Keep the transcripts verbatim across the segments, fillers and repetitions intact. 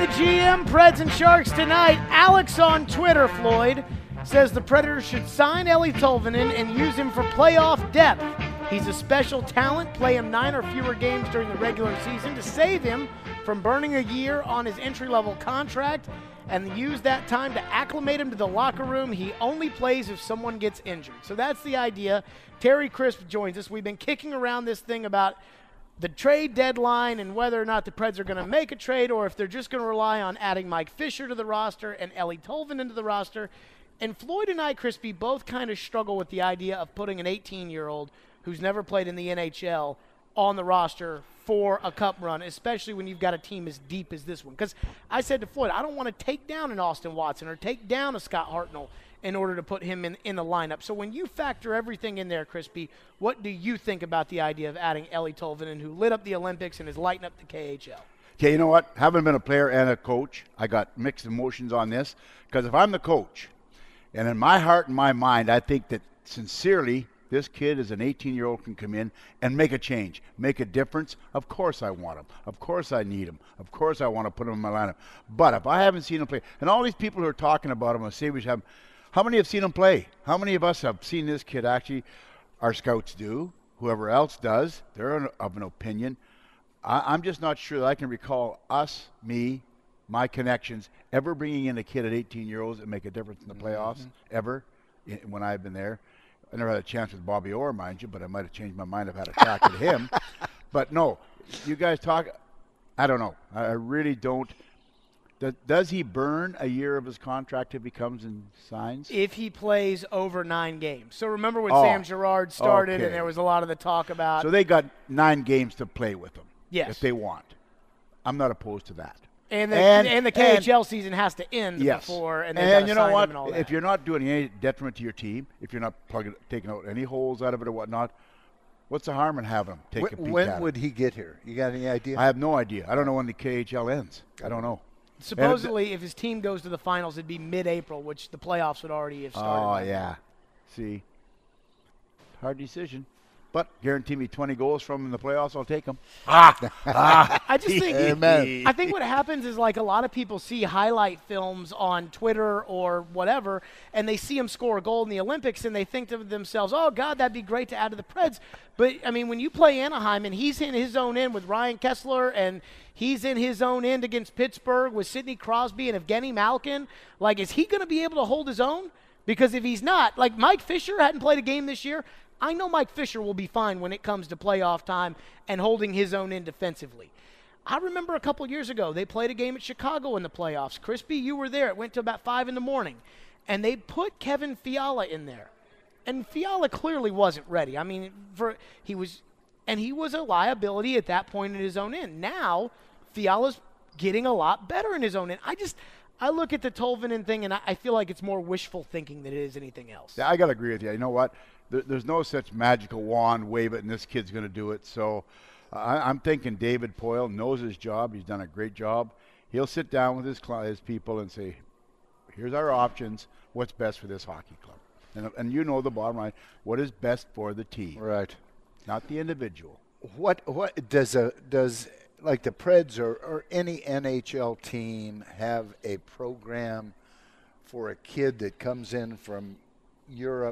the G M, Preds and Sharks tonight. Alex on Twitter, Floyd, says the Predators should sign Ellie Tolvanen and use him for playoff depth. He's a special talent. Play him nine or fewer games during the regular season to save him from burning a year on his entry-level contract and use that time to acclimate him to the locker room. He only plays if someone gets injured. So that's the idea. Terry Crisp joins us. We've been kicking around this thing about the trade deadline and whether or not the Preds are going to make a trade or if they're just going to rely on adding Mike Fisher to the roster and Ellie Tolvanen to the roster. And Floyd and I, Crispy, both kind of struggle with the idea of putting an eighteen-year-old who's never played in the N H L on the roster for a cup run, especially when you've got a team as deep as this one. Because I said to Floyd, I don't want to take down an Austin Watson or take down a Scott Hartnell in order to put him in, in the lineup. So when you factor everything in there, Crispy, what do you think about the idea of adding Ellie Tolvanen, who lit up the Olympics and is lighting up the K H L? Okay, you know what? Having been a player and a coach, I got mixed emotions on this. Because if I'm the coach, and in my heart and my mind, I think that sincerely this kid is an eighteen-year-old can come in and make a change, make a difference. Of course I want him. Of course I need him. Of course I want to put him in my lineup. But if I haven't seen him play, and all these people who are talking about him on Sabres have, how many have seen him play? How many of us have seen this kid actually? Our scouts do. Whoever else does, they're of an opinion. I, I'm just not sure that I can recall us, me, my connections, ever bringing in a kid at eighteen years old and make a difference in the playoffs, mm-hmm. ever, when I've been there. I never had a chance with Bobby Orr, mind you, but I might have changed my mind. I've had a crack at him. But no, you guys talk, I don't know. I really don't. Does, does he burn a year of his contract if he comes and signs? If he plays over nine games. So remember when oh, Sam Girard started okay. and there was a lot of the talk about. So they got nine games to play with him. Yes. If they want. I'm not opposed to that. And the, and, and the K H L and, season has to end yes. before, and, and you know what? And if you're not doing any detriment to your team, if you're not plugging, taking out any holes out of it or whatnot, what's the harm in having him take when, a peek When at would it? he get here? You got any idea? I have no idea. I don't know when the K H L ends. I don't know. Supposedly, if his team goes to the finals, it'd be mid-April, which the playoffs would already have started. Oh, yeah. See, hard decision. But guarantee me twenty goals from him in the playoffs, I'll take them. Ah, ah. I just think Amen. I think what happens is like a lot of people see highlight films on Twitter or whatever, and they see him score a goal in the Olympics, and they think to themselves, "Oh God, that'd be great to add to the Preds." But I mean, when you play Anaheim and he's in his own end with Ryan Kessler, and he's in his own end against Pittsburgh with Sidney Crosby and Evgeny Malkin, like, is he going to be able to hold his own? Because if he's not, like Mike Fisher hadn't played a game this year. I know Mike Fisher will be fine when it comes to playoff time and holding his own end defensively. I remember a couple years ago, they played a game at Chicago in the playoffs. Crispy, you were there. It went to about five in the morning. And they put Kevin Fiala in there. And Fiala clearly wasn't ready. I mean, for he was – and he was a liability at that point in his own end. Now, Fiala's getting a lot better in his own end. I just – I look at the Tolvanen thing, and I, I feel like it's more wishful thinking than it is anything else. Yeah, I got to agree with you. You know what? There's no such magical wand, wave it, and this kid's going to do it. So I, I'm thinking David Poile knows his job. He's done a great job. He'll sit down with his, his people and say, here's our options. What's best for this hockey club? And, and you know the bottom line. What is best for the team? Right. Not the individual. What what does a does like the Preds or, or any N H L team have a program for a kid that comes in from Europe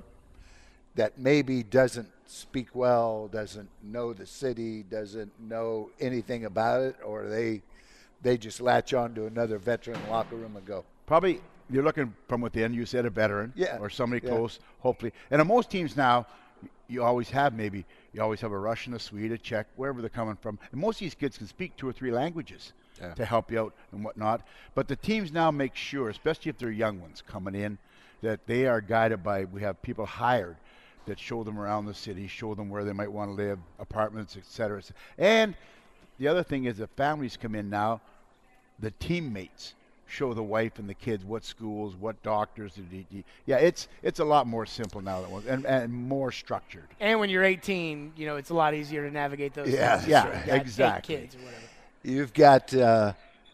that maybe doesn't speak well, doesn't know the city, doesn't know anything about it, or they they just latch on to another veteran locker room and go? Probably you're looking from within. You said a veteran, yeah, or somebody yeah. close, hopefully. And in most teams now, you always have maybe you always have a Russian, a Swede, a Czech, wherever they're coming from. And most of these kids can speak two or three languages yeah. to help you out and whatnot. But the teams now make sure, especially if they're young ones coming in, that they are guided by. We have people hired that show them around the city, show them where they might want to live, apartments, et cetera. And the other thing is that families come in now, the teammates show the wife and the kids what schools, what doctors. Yeah, it's it's a lot more simple now than it was, and, and more structured. And when you're eighteen, you know, it's a lot easier to navigate those yeah, things. Yeah, right. exactly. Kids or whatever. You've got uh,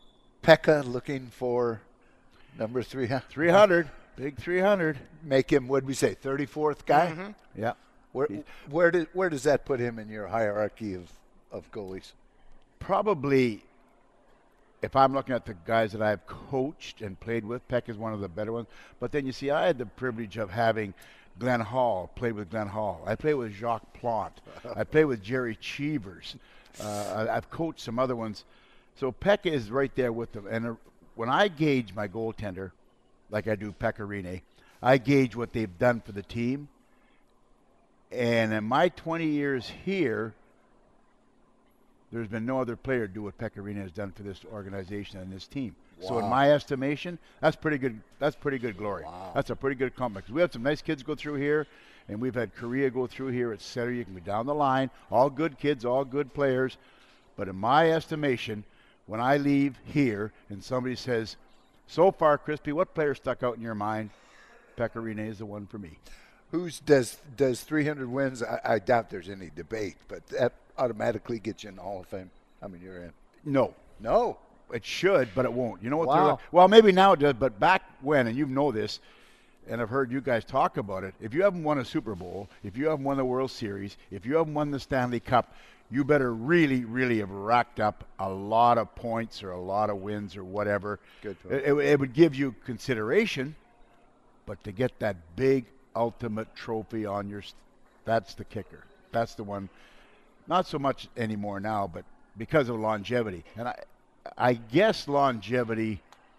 Pekka looking for number three hundred. three hundred. Big three hundred. Make him, what did we say, thirty-fourth guy? Mm-hmm. Yeah. Where where, did, where does that put him in your hierarchy of, of goalies? Probably if I'm looking at the guys that I've coached and played with, Peck is one of the better ones. But then you see, I had the privilege of having Glenn Hall, played with Glenn Hall. I played with Jacques Plante. I played with Jerry Cheevers. Uh, I, I've coached some other ones. So Peck is right there with them. And uh, when I gauge my goaltender, like I do Pekka Rinne, I gauge what they've done for the team. And in my twenty years here, there's been no other player do what Pekka Rinne has done for this organization and this team. Wow. So in my estimation, that's pretty good. That's pretty good glory. Wow. That's a pretty good compliment. We have some nice kids go through here, and we've had Korea go through here, et cetera. You can be down the line. All good kids, all good players. But in my estimation, when I leave here and somebody says, so far, Crispy, what player stuck out in your mind? Pekka Rinne is the one for me. Who's does does three hundred wins? I, I doubt there's any debate, but that automatically gets you in the Hall of Fame. I mean, you're in. No. No. It should, but it won't. You know what? Wow. Well, maybe now it does, but back when, and you know this, and I've heard you guys talk about it, if you haven't won a Super Bowl, if you haven't won the World Series, if you haven't won the Stanley Cup, you better really, really have racked up a lot of points or a lot of wins or whatever. Good. It, it, it would give you consideration, but to get that big ultimate trophy on your, that's the kicker. That's the one. Not so much anymore now, but because of longevity. And I, I guess longevity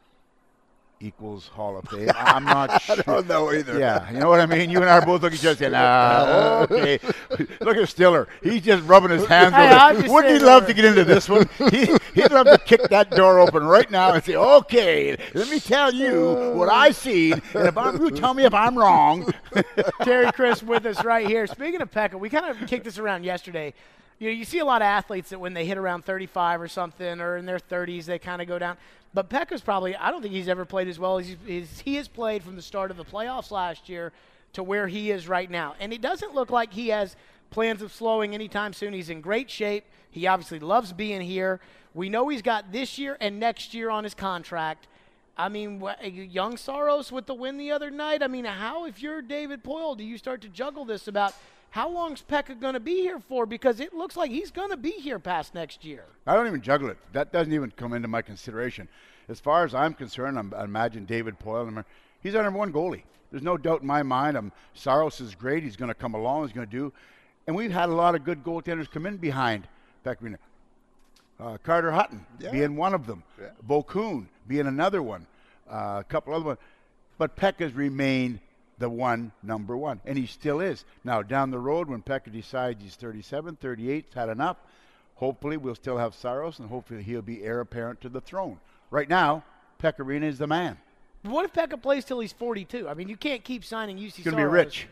equals Hall of Fame. I'm not sure. I don't know either. Yeah, you know what I mean? You and I are both looking at each other saying, ah, okay. Look at Stiller. He's just rubbing his hands Hey, over I'm it. just Wouldn't he saying love over to get into this one? He, he'd love to kick that door open right now and say, okay, let me tell you what I see, and if I'm, you tell me if I'm wrong. Terry Crisp with us right here. Speaking of Pekka, we kind of kicked this around yesterday. You know, you see a lot of athletes that when they hit around thirty-five or something, or in their thirties, they kind of go down. But Pekka's probably, I don't think he's ever played as well as, as he has played from the start of the playoffs last year to where he is right now. And it doesn't look like he has plans of slowing anytime soon. He's in great shape. He obviously loves being here. We know he's got this year and next year on his contract. I mean, wh- young Saros with the win the other night. I mean, how, if you're David Poile, do you start to juggle this about how long's Pekka going to be here for? Because it looks like he's going to be here past next year. I don't even juggle it. That doesn't even come into my consideration. As far as I'm concerned, I'm, I imagine David Poile, he's our number one goalie. There's no doubt in my mind. Um, Saros is great. He's going to come along. He's going to do. And we've had a lot of good goaltenders come in behind Pekka. Uh, Carter Hutton yeah. being one of them. Yeah. Bo Kuhn being another one. Uh, a couple other ones. But Pekka's remained the one, number one. And he still is. Now, down the road, when Pekka decides he's thirty-seven, thirty-eight, had enough, hopefully we'll still have Saros, and hopefully he'll be heir apparent to the throne. Right now, Pekka Rinne is the man. What if Pekka plays till he's forty-two? I mean, you can't keep signing U C He's going to be rich.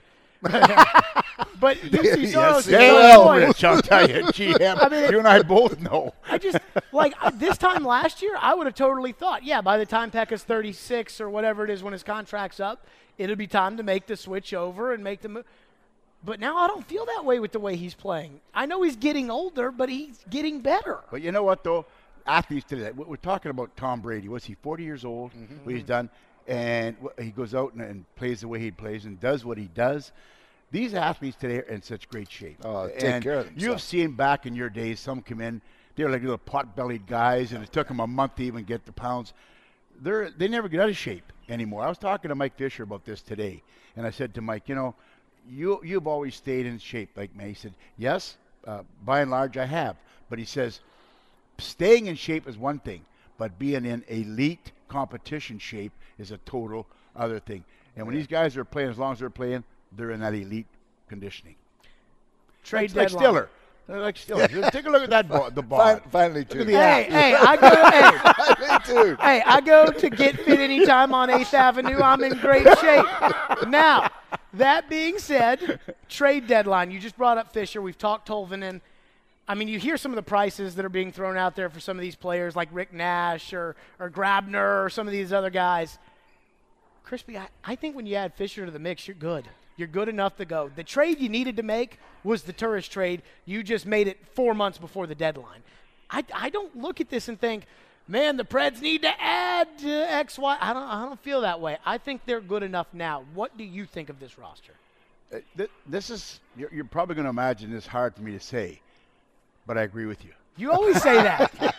But U C Saros is yeah, well, rich, I'll tell you, G M. I mean, you and I both know. I just, like, this time last year, I would have totally thought, yeah, by the time Pekka's thirty-six or whatever it is when his contract's up, it'll be time to make the switch over and make the move. But now I don't feel that way with the way he's playing. I know he's getting older, but he's getting better. But you know what, though? Athletes today, we're talking about Tom Brady. Was he forty years old? Mm-hmm. What he's done? And he goes out and, and plays the way he plays and does what he does. These athletes today are in such great shape. Oh, take and care of themselves. You've seen back in your days, some come in, they were like little pot-bellied guys, and it took them a month to even get the pounds. They're, they never get out of shape anymore. I was talking to Mike Fisher about this today, and I said to Mike, you know, you, you've always stayed in shape like me. He said, yes, uh, by and large I have. But he says, staying in shape is one thing, but being in elite competition shape is a total other thing. And when yeah. these guys are playing, as long as they're playing, they're in that elite conditioning. Trade like, deadline. Like Stiller. They're like Stiller. Take a look at that ball, the ball. Fin- finally, too. Hey, hey, I go. hey, too. hey, I go to Get Fit anytime on eighth Avenue. I'm in great shape. Now, that being said, trade deadline. You just brought up Fisher. We've talked Tolvanen. I mean, you hear some of the prices that are being thrown out there for some of these players like Rick Nash or, or Grabner or some of these other guys. Crispy, I, I think when you add Fisher to the mix, you're good. You're good enough to go. The trade you needed to make was the Turris trade. You just made it four months before the deadline. I, I don't look at this and think, man, the Preds need to add uh, X, Y. I don't, I don't feel that way. I think they're good enough now. What do you think of this roster? Uh, th- this is, you're, you're probably going to imagine this hard for me to say, but I agree with you. You always say that. You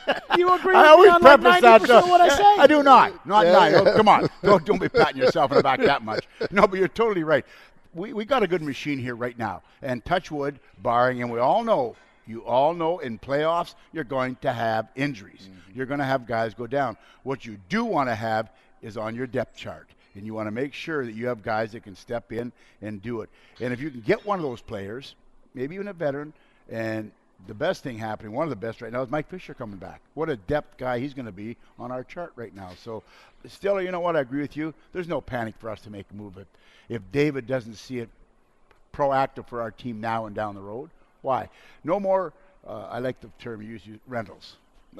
you agree I with always me on like preface ninety that. percent of what I uh, say? I do not. Not Yeah, nine. yeah. Oh, come on. Don't, don't be patting yourself on the back that much. No, but you're totally right. We, we got a good machine here right now. And touch wood, barring, and we all know, you all know in playoffs, you're going to have injuries. Mm-hmm. You're going to have guys go down. What you do want to have is on your depth chart. And you want to make sure that you have guys that can step in and do it. And if you can get one of those players, maybe even a veteran, and the best thing happening, one of the best right now, is Mike Fisher coming back. What a depth guy he's going to be on our chart right now. So, still, you know what? I agree with you. There's no panic for us to make a move. If, if David doesn't see it proactive for our team now and down the road, why? No more, uh, I like the term you use, you- rentals.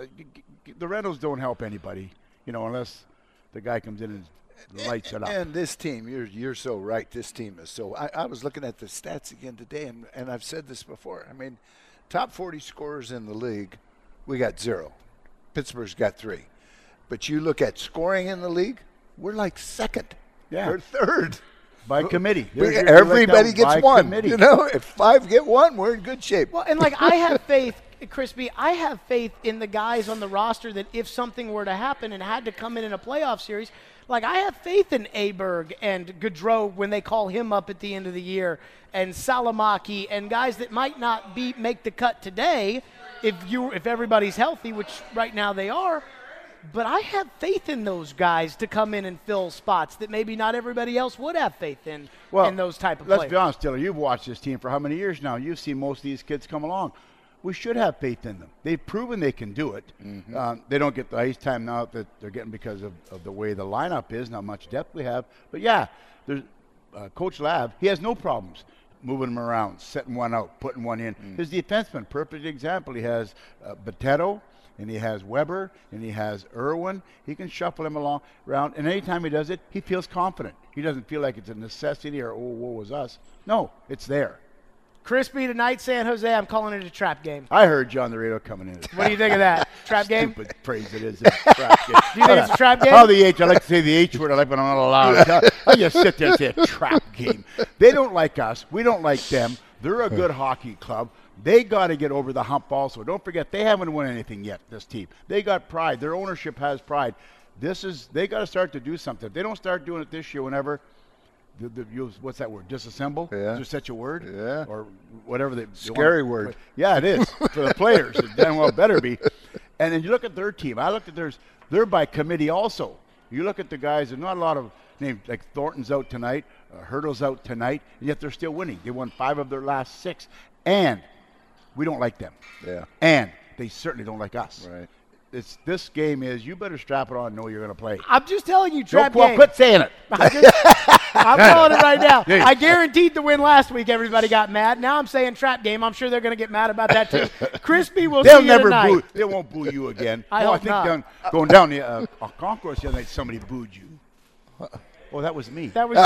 The rentals don't help anybody, you know, unless the guy comes in and lights it up. And this team, you're you're so right. This team is so. I, I was looking at the stats again today, and, and I've said this before. I mean, top forty scorers in the league, we got zero. Pittsburgh's got three. But you look at scoring in the league, we're like second. Yeah. We're third. By committee. We- You're- you're like everybody that gets by one. committee. You know, if five get one, we're in good shape. Well, and like I have faith, Crispy, I have faith in the guys on the roster that if something were to happen and had to come in in a playoff series, like I have faith in Aberg and Gaudreau when they call him up at the end of the year, and Salamaki and guys that might not be make the cut today if you if everybody's healthy, which right now they are. But I have faith in those guys to come in and fill spots that maybe not everybody else would have faith in Well, in those type of let's players. be honest, Taylor. You've watched this team for how many years now? You've seen most of these kids come along. We should have faith in them. They've proven they can do it. Mm-hmm. Um, they don't get the ice time now that they're getting because of, of the way the lineup is, and how much depth we have. But, yeah, there's uh, Coach Lav, he has no problems moving them around, setting one out, putting one in. Mm. His defenseman, perfect example. He has uh, Boteto, and he has Weber, and he has Irwin. He can shuffle him along around, and anytime he does it, he feels confident. He doesn't feel like it's a necessity or, oh, woe was us. No, it's there. Crispy tonight, San Jose. I'm calling it a trap game. I heard you on the radio coming in. What do you think of that? Trap game? Stupid phrase it is. It's a trap game. Do you think it's a trap game? Oh, the H. I like to say the H word. I like when I'm not allowed. I just sit there and say a trap game. They don't like us. We don't like them. They're a good hockey club. They got to get over the hump also. Don't forget, they haven't won anything yet, this team. They got pride. Their ownership has pride. This is, they got to start to do something. If they don't start doing it this year, whenever, the, the, use, what's that word? Disassemble? Yeah. Is there such a word? Yeah. Or whatever. They, Scary they want. word. Yeah, it is. For the players, it damn well better be. And then you look at their team. I looked at theirs. They're by committee also. You look at the guys, there's not a lot of names. Like Thornton's out tonight. Uh, Hurdle's out tonight. And yet they're still winning. They won five of their last six. And we don't like them. Yeah. And they certainly don't like us. Right. It's, this game is, you better strap it on and know you're going to play. I'm just telling you, Don't trap quit, game. quit saying it. I just, I'm calling it right now. Yeah. I guaranteed the win last week. Everybody got mad. Now I'm saying trap game. I'm sure they're going to get mad about that too. Crispy will They'll see you never tonight. boo. They won't boo you again. I oh, hope I think not. down, going down the uh, uh, concourse the other night, somebody booed you. Oh, that was me. That was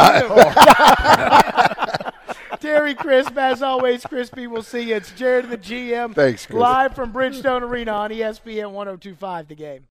you. Terry Crisp, as always, Crispy, we'll see you. It's Jared, the G M, Thanks, Chris. live from Bridgestone Arena on E S P N one oh two point five The Game.